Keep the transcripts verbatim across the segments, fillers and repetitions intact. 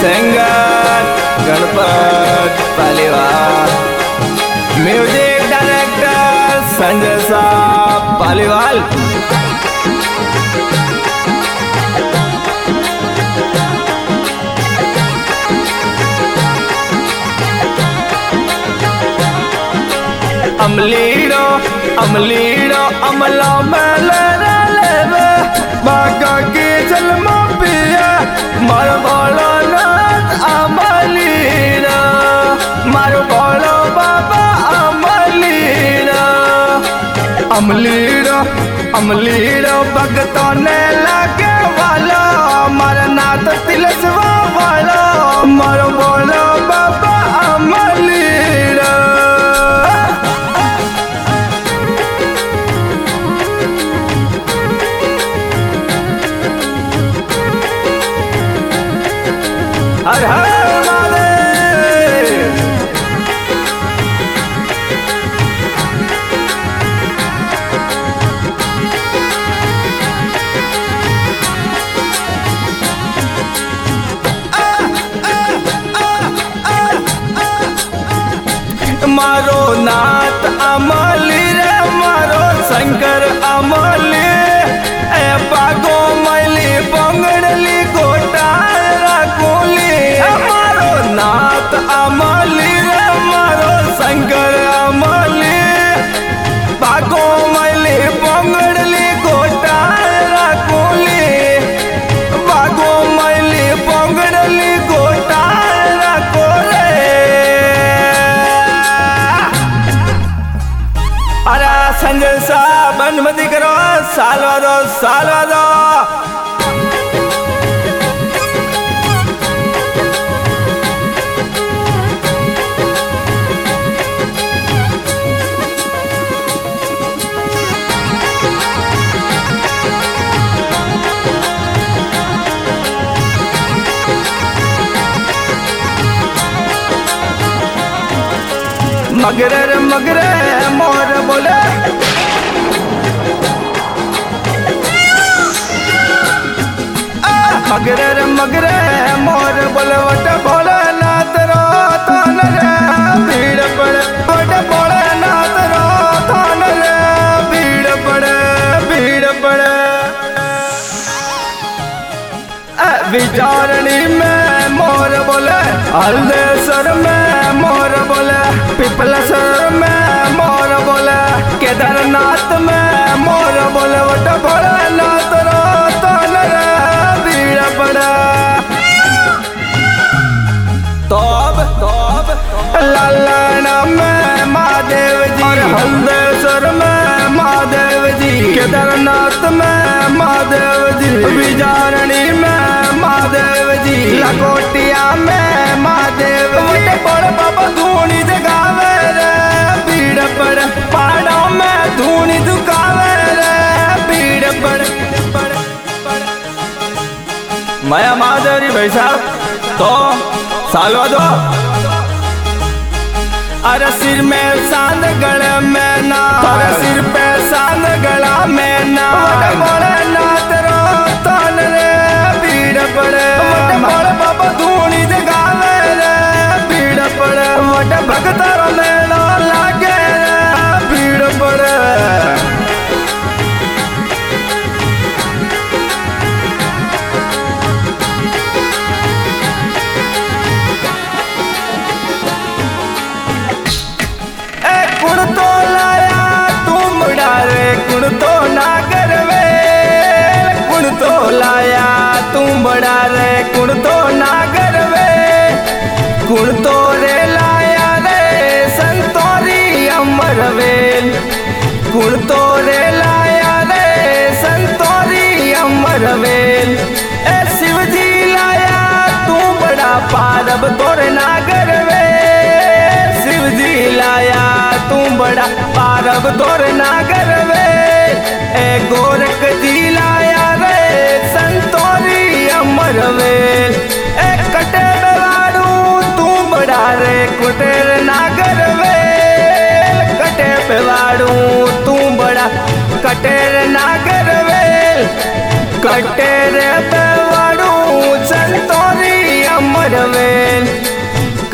Singer Ganpat Paliwal, music director Sanjay साहब पालीवाल। अमलीड़ो अमलीड़ो अमला में ले बाका की जलमा पिया मार बोलो नाथ अमलीड़ा मार बोलो बाबा अमलीड़ा। अमलीड़ो अमलीड़ो भगतों ने लागे वाला मार नाथ तिलस्वा वाला मार बोलो बाबा अमलीड़ा। हर हर महादेव। मारो नाथ अमली रे मारो शंकर अमली ए बागो मैली बंगड़ली गोटा मारो नाथ अमली रे मारो शंकर अमली बागो मैली बंगड़ली गोटा राकोली बागो मैली बंगड़ली गोटा राकोले। अरे संजय साहब अनुमति करो सालवा दो सालवा दो। मगरे रे मगरे मोर बोले मगरे रे मगरे मोर बोले वट बोले नाथ रो थान रे भीड़ पड़े वट बोले नाथ रो थान रे भीड़ पड़े भीड़ पड़े। विचारणी में मोर बोले हल्देसर में मोर बोले पिपलसर में मोर बोले केदारनाथ में मोर बोले वट बोले नाथ रो थान रे भीड़ पड़े। तोब तोब लालना में महादेव जी और हल्देसर में महादेव जी केदारनाथ में महादेव जी विचारणी में महादेव जी लकोटिया में महादेव जी बड़ बाबा धूनी जगावे रे भीड़ पड़ पहाड़ों में धूनी दुकावे रे भीड़ पड़। माया महादेव भाई साहब तो सालवा दो। अरे सिर में सांद गले में ना अरे सिर पे सांद गला में ना बोले नाथ रो थान रे भीड़ पड़े बोले बाबा धूनी जगावे रे भीड़ पड़े वट भगत रो मेला लागे रे भीड़ पड़े। कुण तो लाया तुम डारे कुण तो ना करवे कुण तो लाया तुम बड़ा रे कुण तो ना करवे कुण तो रे लाया रे संतोरी अमरवेल कुण तो रे लाया रे संतोरी अमरवेल। ए शिव जी लाया तू बड़ा पारब तोरे ना करवे शिव जी लाया तू बड़ा पारब तोर ना करवे ए गोरख जी लाया रे संतोरी अमरवेल ए कटे बेवाड़ू तू बड़ा रे कुटेर ना करवे कटे बेवाड़ू तू बड़ा कटेर ना करवे कटेर बेवाड़ू संतोरी अमर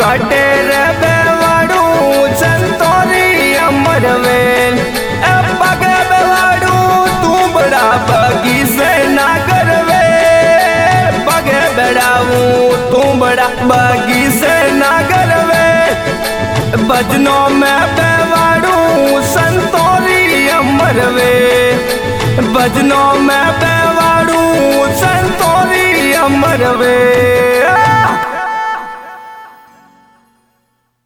कटे रे बेवाड़ू संतोरी अमरवेल पगे बेवाड़ू तू बड़ा बगी से ना करवे पगे बेड़ाऊ तू बड़ा बगी से ना करवे भजनों में बेवाड़ू संतोरी अमरवे भजनों में बेवाड़ू संतोरी अमरवे।